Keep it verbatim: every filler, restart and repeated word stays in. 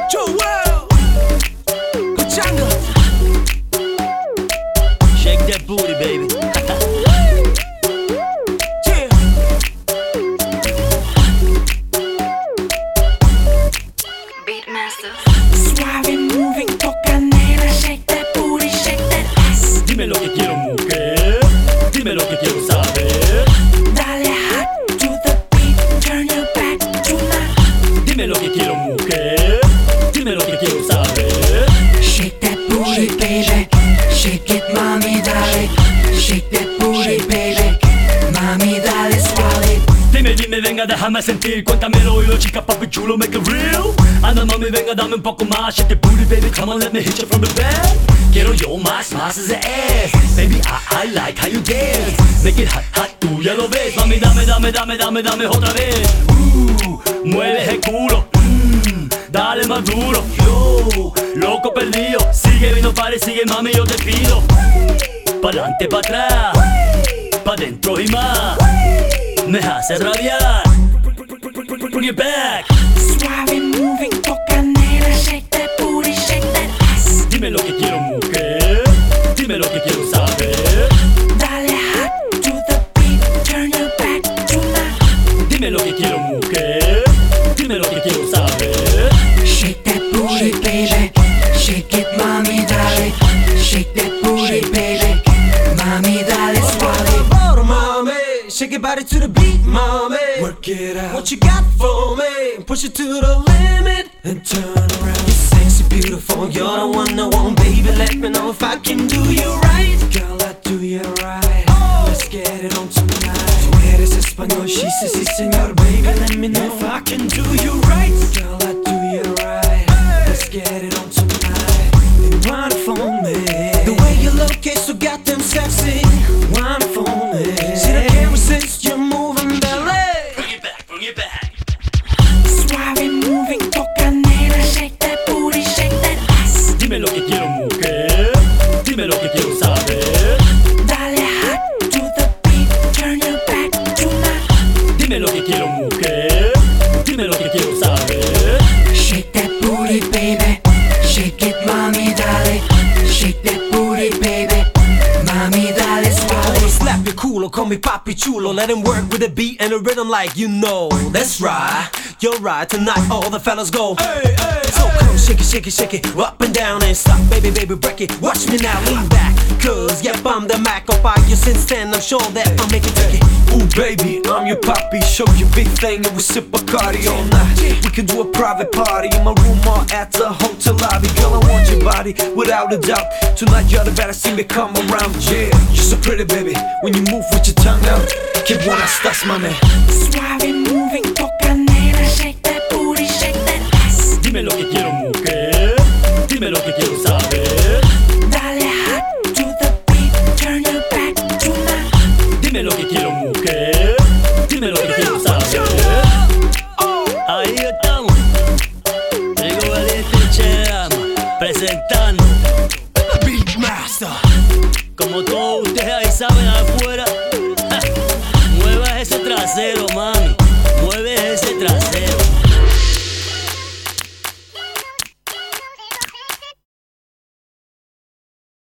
Joel, Pachanga. Shake that booty, baby. Yeah. Beatmaster. Suave moving, toca nena, shake that booty, shake that ass. Dime lo que quiero, mujer. Dime lo que quiero saber. Dale hot to the beat, turn your back tonight. Dime lo que quiero, mujer. Dime lo que quiero saber. Shake that booty, baby. Shake it, mami, dale. Shake that booty, baby. Mami, dale suave. Dime, dime, venga, déjame sentir. Cuéntamelo, oído, chica, papi chulo, make it real. Anda, mami, venga, dame un poco más. Shake that booty, baby, come on, let me hit you from the back. Quiero yo más, más ese ass. Baby, I, I like how you dance. Make it hot, hot, tú ya lo ves. Mami, dame, dame, dame, dame, dame otra vez. Uh, mueves el culo. Mm, dale más duro. Yo, loco perdido. Sigue, vino, pare, sigue, mami, yo te pido. Pa'lante, pa' atrás. Pa' dentro y más. Me hace rabiar. Bring it back. Suave moving, toca nena, shake that booty, shake that ass. Dime lo que quiero, mujer. Dime lo que quiero saber. Dale hot to the beat, turn your back tonight. Dime lo que quiero, mujer. Dime lo que quiero saber. Shake that booty, baby. Shake it, mami, dale. Shake that booty, baby. Mami, dale suave. Mommy, shake your body to the beat, mommy. Work it out. What you got for me? Push it to the limit And turn around. You're sexy, beautiful, you're the one I want. Baby, let me know if I can do you right. Girl, I do you right. Oh. Let's get it on tonight. Tú eres español, she says sí, señor. Baby, let me know if I can do you right. Girl, I do you right. Let's get it on tonight. And wine for me. The way you look is so goddamn sexy. Wine for me. See, I can't resist you moving belly. Bring it back, bring it back. Suave moving, toca nena, shake that booty, shake that ass. Dime lo que quiero, mujer. Dime lo que quiero saber. Dale hot to the beat, turn your back tonight. Dime lo que quiero, mujer. Dime lo que quiero saber. Shake that booty, baby. Shake it, mami, dale. Shake that booty, baby. Mami, dale I suave. wanna slap your culo, call me papi chulo. Let him work with the beat and the rhythm like you know. That's right, you're right. Tonight all the fellas go. Hey, hey, So come shake it, shake it, shake it, up and down and stop, baby, baby, break it. Watch me now, lean back, cause yep, I'm the Mac. I'll buy you since ten, I'm sure that I'll make it take it. Ooh, baby, I'm your papi. Show you big thing and we sip Bacardi all night. We can do a private party in my room or at the hotel lobby. Girl, I want your body, without a doubt. Tonight you're the baddest thing that come around. Yeah, you're so pretty, baby. When you move with your tongue out, que buena estás, mami. Suave moving, toca nena, shake that booty, shake that ass. Dime lo que quiero, mujer. Dime lo que quiero saber. Dale hot to the beat, turn your back tonight. Dime lo que quiero, mujer. Dime lo que quiero saber. Ahí estamos. Llegó el Chema presentando Beatmaster. como todos ustedes ahí saben afuera. Ja, mueva ese trasero, mami.